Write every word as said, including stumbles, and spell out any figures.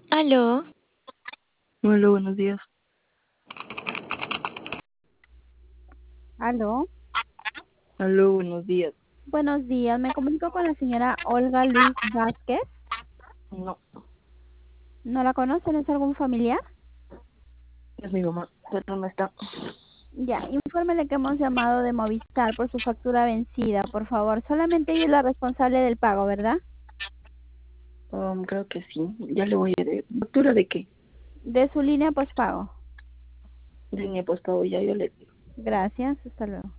Aló, Hola, buenos días. Aló, Aló, buenos días. buenos días. Me comunico con la señora Olga Luz Vázquez. No, ¿No la conocen? ¿Es algún familiar? es mi mamá, pero no está. Ya, infórmele que hemos llamado de Movistar por su factura vencida, por favor. Solamente ella es la responsable del pago, ¿verdad? Um, creo que sí. Ya le voy a de factura de qué. De su línea postpago. De mi apostado, ya yo le Gracias, hasta luego.